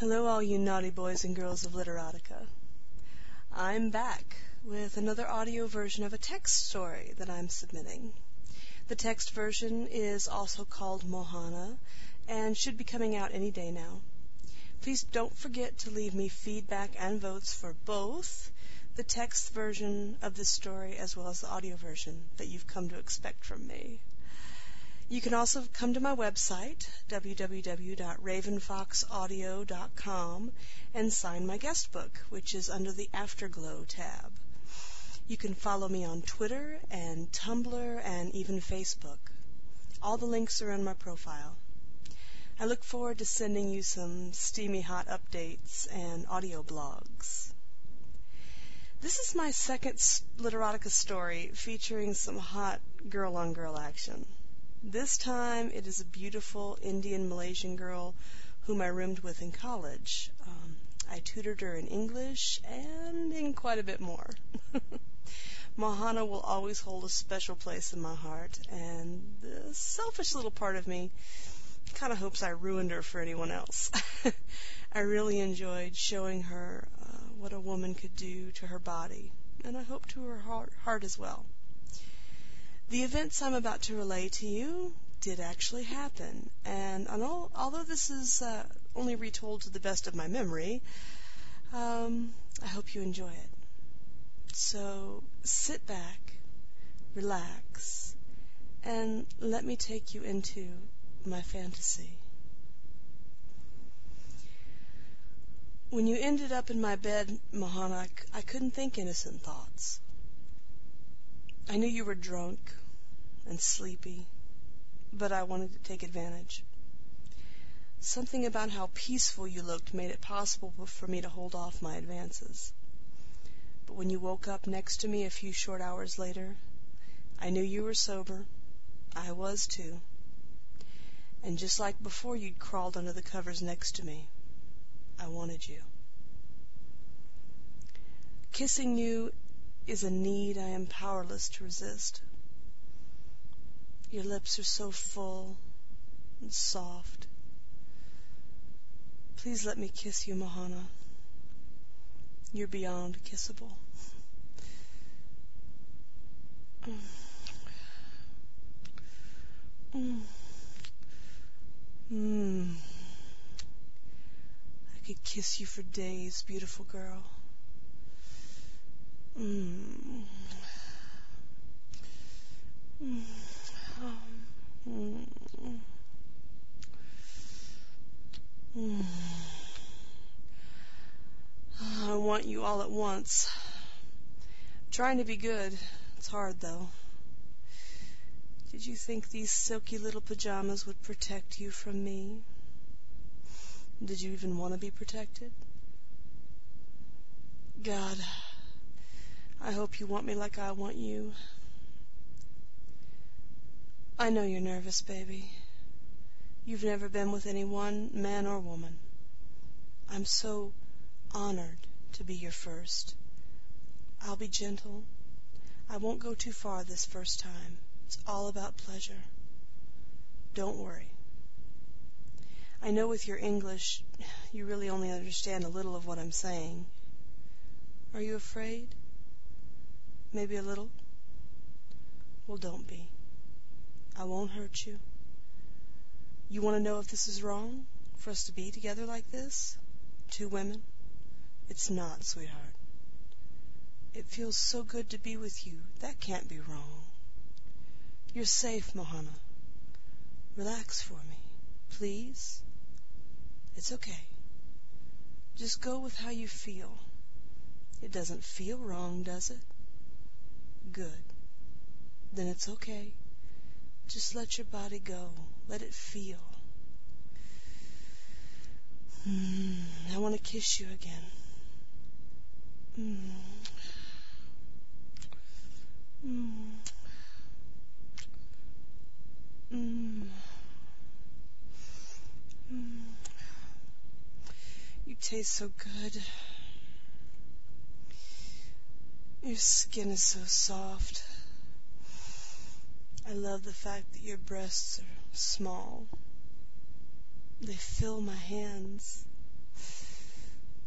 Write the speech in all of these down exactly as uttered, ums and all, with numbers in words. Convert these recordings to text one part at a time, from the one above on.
Hello, all you naughty boys and girls of Literotica. I'm back with another audio version of a text story that I'm submitting. The text version is also called Mohana and should be coming out any day now. Please don't forget to leave me feedback and votes for both the text version of this story as well as the audio version that you've come to expect from me. You can also come to my website, w w w dot raven fox audio dot com, and sign my guest book, which is under the Afterglow tab. You can follow me on Twitter and Tumblr and even Facebook. All the links are in my profile. I look forward to sending you some steamy hot updates and audio blogs. This is my second Literotica story featuring some hot girl-on-girl action. This time it is a beautiful Indian Malaysian girl whom I roomed with in college. Um, I tutored her in English and in quite a bit more. Mohana will always hold a special place in my heart, and the selfish little part of me kind of hopes I ruined her for anyone else. I really enjoyed showing her uh, what a woman could do to her body, and I hope to her heart, heart as well. The events I'm about to relay to you did actually happen, and although this is uh, only retold to the best of my memory, um, I hope you enjoy it. So sit back, relax, and let me take you into my fantasy. When you ended up in my bed, Mohana, I couldn't think innocent thoughts. I knew you were drunk and sleepy, but I wanted to take advantage. Something about how peaceful you looked made it possible for me to hold off my advances. But when you woke up next to me a few short hours later, I knew you were sober. I was too. And just like before you'd crawled under the covers next to me, I wanted you. Kissing you is a need I am powerless to resist. Your lips are so full and soft. Please let me kiss you, Mohana. You're beyond kissable. Mm. Mm. Mm. I could kiss you for days, beautiful girl. Mm. Mm. Mm. Mm. I want you all at once. I'm trying to be good. It's hard, though. Did you think these silky little pajamas would protect you from me? Did you even want to be protected? God, I hope you want me like I want you. I know you're nervous, baby. You've never been with anyone, man or woman. I'm so honored to be your first. I'll be gentle. I won't go too far this first time. It's all about pleasure. Don't worry. I know with your English, you really only understand a little of what I'm saying. Are you afraid? Maybe a little? Well, don't be. I won't hurt you. You want to know if this is wrong, for us to be together like this? Two women? It's not, sweetheart. It feels so good to be with you. That can't be wrong. You're safe, Mohana. Relax for me, please. It's okay. Just go with how you feel. It doesn't feel wrong, does it? Good. Then it's okay. Just let your body go. Let it feel. Mm, I want to kiss you again. Mm. Mm. Mm. Mm. You taste so good. Your skin is so soft. I love the fact that your breasts are small. They fill my hands.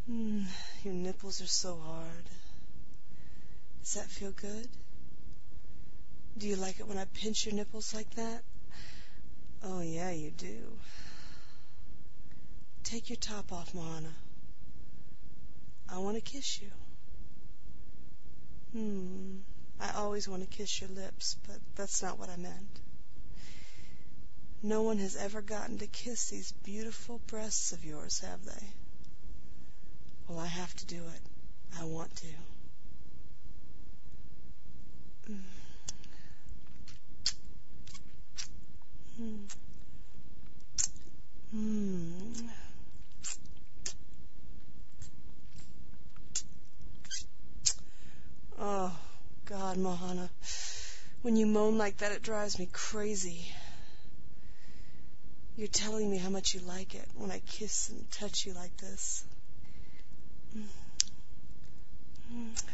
Mm, your nipples are so hard. Does that feel good? Do you like it when I pinch your nipples like that? Oh, yeah, you do. Take your top off, Mohana. I want to kiss you. Hmm. I always want to kiss your lips, but that's not what I meant. No one has ever gotten to kiss these beautiful breasts of yours, have they? Well, I have to do it. I want to. Mm. Mm. Mm. Oh, God, Mohana. When you moan like that, it drives me crazy. You're telling me how much you like it when I kiss and touch you like this. Mm. Mm.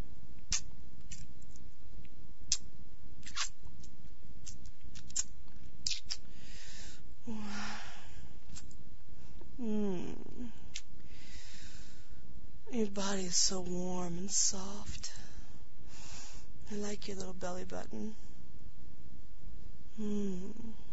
Mm. Your body is so warm and soft. I like your little belly button. Mm.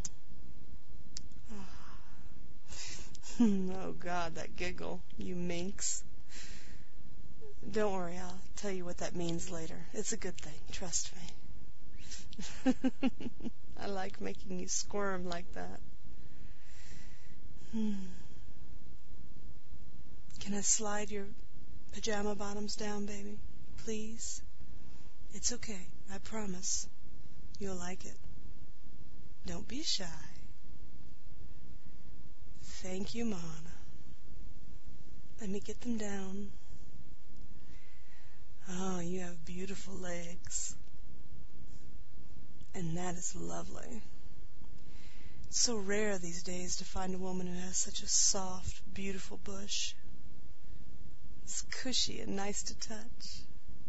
Oh, God, that giggle, you minx. Don't worry, I'll tell you what that means later. It's a good thing, trust me. I like making you squirm like that. Hmm. Can I slide your pajama bottoms down, baby? Please? It's okay, I promise. You'll like it. Don't be shy. Thank you, Mohana. Let me get them down. Oh, you have beautiful legs. And that is lovely. It's so rare these days to find a woman who has such a soft, beautiful bush. It's cushy and nice to touch.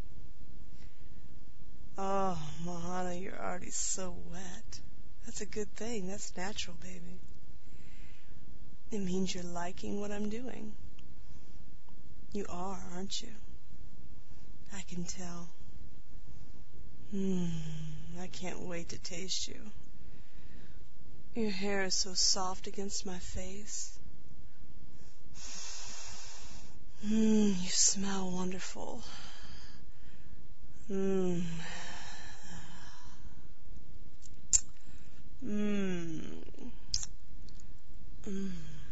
Oh, Mohana, you're already so wet. That's a good thing. That's natural, baby. It means you're liking what I'm doing. You are, aren't you? I can tell. Hmm, I can't wait to taste you. Your hair is so soft against my face. Mmm, you smell wonderful. Mmm. Mmm. Mmm.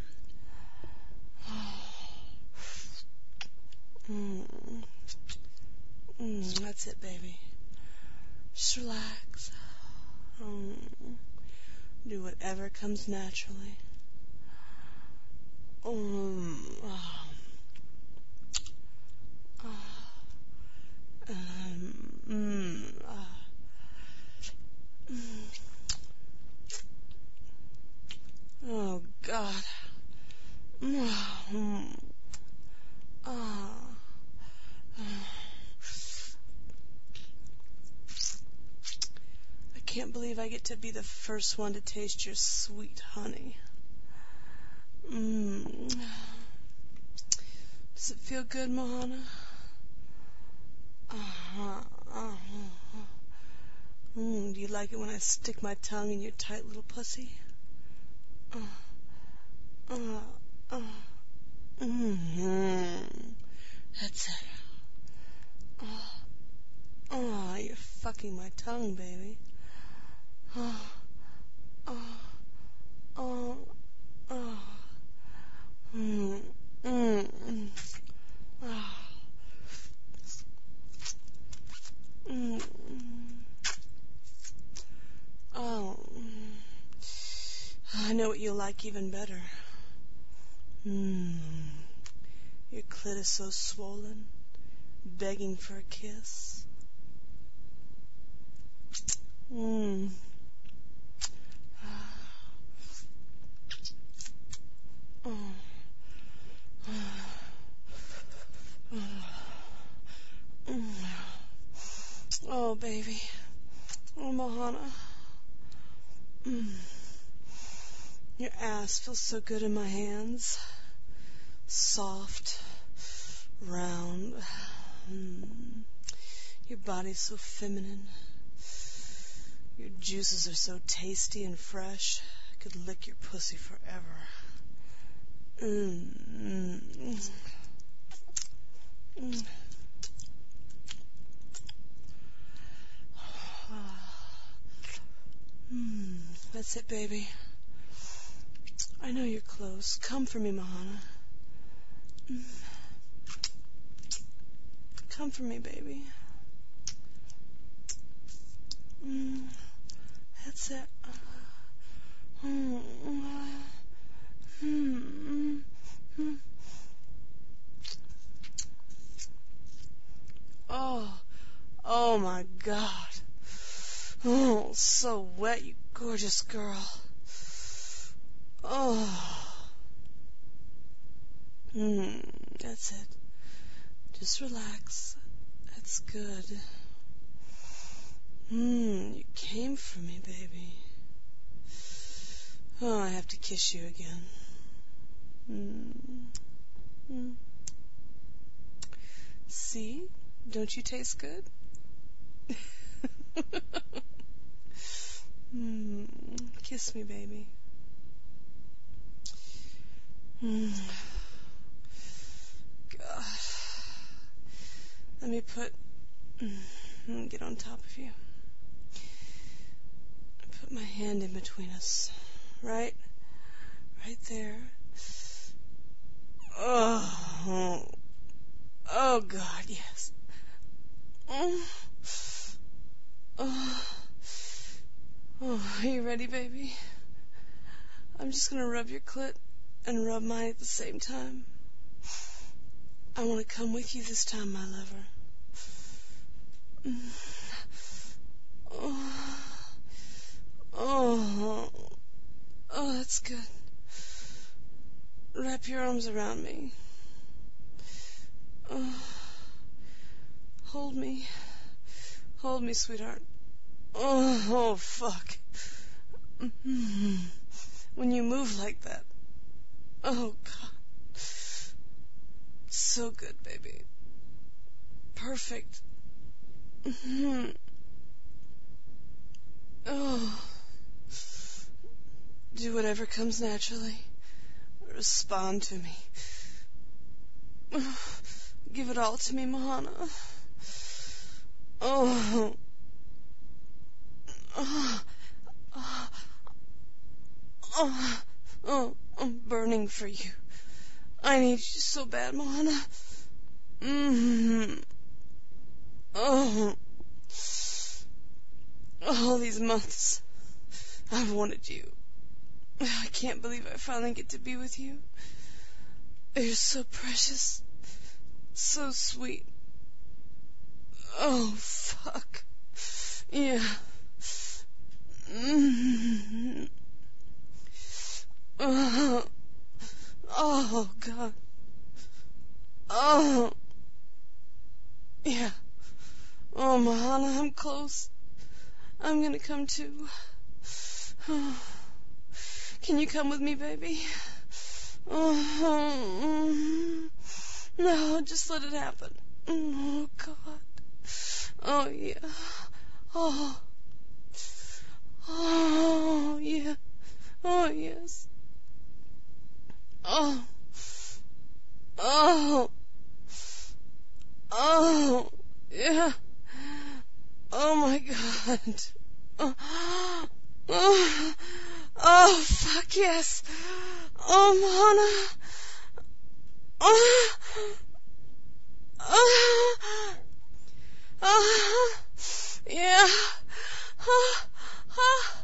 Mmm. Mmm. That's it, baby. Just relax. Mm. Do whatever comes naturally. Um. Uh, um. Mm. Uh, mm. Oh God. Mm. Ah. I can't believe I get to be the first one to taste your sweet honey. Mm. Does it feel good, Mohana? Uh-huh. Uh-huh. Mm. Do you like it when I stick my tongue in your tight little pussy? Uh. Uh. Uh. Mm-hmm. That's it. Oh. Oh, you're fucking my tongue, baby. Oh. Oh. Oh. Oh. Mm. Mm. Oh. Mm. Oh. I know what you'll like even better. Mm. Your clit is so swollen, begging for a kiss. Mm. Oh. Oh, baby. Oh, Mohana. Mm. Your ass feels so good in my hands. Soft, round. Mm. Your body's so feminine. Your juices are so tasty and fresh. I could lick your pussy forever. Mm. Mm. Mm. Mm. That's it, baby. I know you're close. Come for me, Mahana. Mm. Come for me, baby. Mm. That's it. Mm. Mm. Mm. Oh, oh my God. Oh, so wet, you gorgeous girl. Oh. Mm, that's it. Just relax. That's good. Hmm, you came for me, baby. Oh, I have to kiss you again. Mm. Mm. See? Don't you taste good? Mm. Kiss me, baby. Mm. God. Let me put... Mm, get on top of you. Put my hand in between us. Right? Right there. Oh. Oh, God, yes. Oh. Oh. Oh, are you ready, baby? I'm just gonna rub your clit and rub mine at the same time. I want to come with you this time, my lover. Oh, oh, oh, that's good. Wrap your arms around me. Oh, hold me. Hold me, sweetheart. Oh, oh, fuck. When you move like that. Oh, God. So good, baby. Perfect. Oh. Do whatever comes naturally. Respond to me. Give it all to me, Mahana. Oh. Oh. Oh. Oh. Oh. I'm burning for you. I need you so bad, Mahana. Mm-hmm. Oh. All these months, I've wanted you. I can't believe I finally get to be with you. You're so precious. So sweet. Oh, fuck. Yeah. Mm-hmm. Oh. Oh, God. Oh. Yeah. Oh, Mahana, I'm close. I'm gonna come too. Oh. Can you come with me, baby? Oh. No, just let it happen. Oh, God. Oh, yeah. Oh. Oh, yeah. Oh, yes. Oh. Oh. Oh. Yeah. Oh, my God. Oh. Oh. Oh, fuck yes. Oh, Mahana. Oh. Oh. Oh. Yeah. Oh. Oh.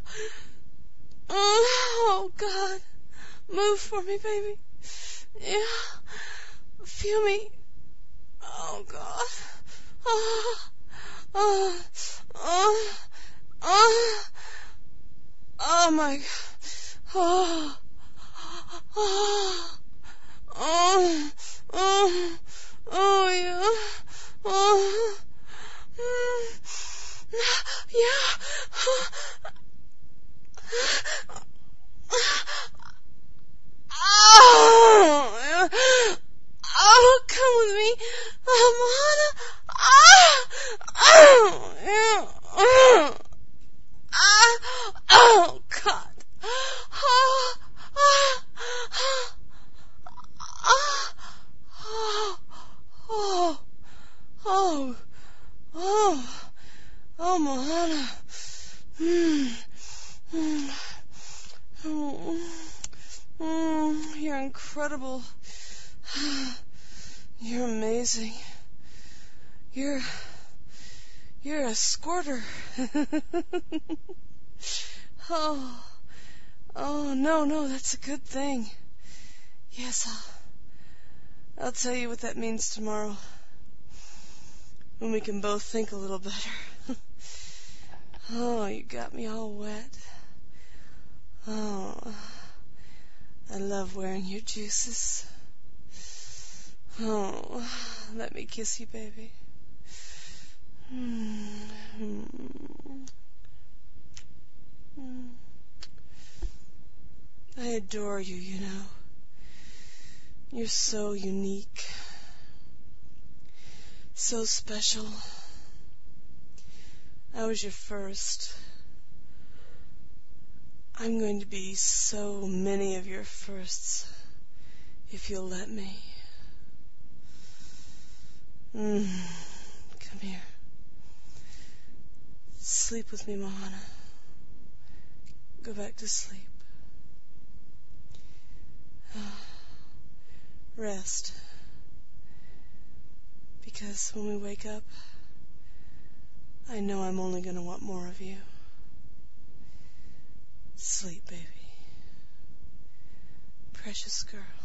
Oh, God. Move for me, baby. Yeah. Feel me. Oh, God. Oh. Oh. Oh. Oh. Oh, my God. Oh. Oh. Oh. Oh. Oh, yeah. Oh. Mm. Yeah. Oh. Oh, come with me. You're incredible. You're amazing. You're... You're a squirter. Oh... Oh, no, no, that's a good thing. Yes, I'll, I'll tell you what that means tomorrow, when we can both think a little better. Oh, you got me all wet. Oh, I love wearing your juices. Oh, let me kiss you, baby. Mm-hmm. Mm. I adore you, you know. You're so unique, so special. I was your first. I'm going to be so many of your firsts, if you'll let me. Mm. Come here. Sleep with me, Mohana. Go back to sleep. Rest. Because when we wake up, I know I'm only going to want more of you. Sleep, baby. Precious girl.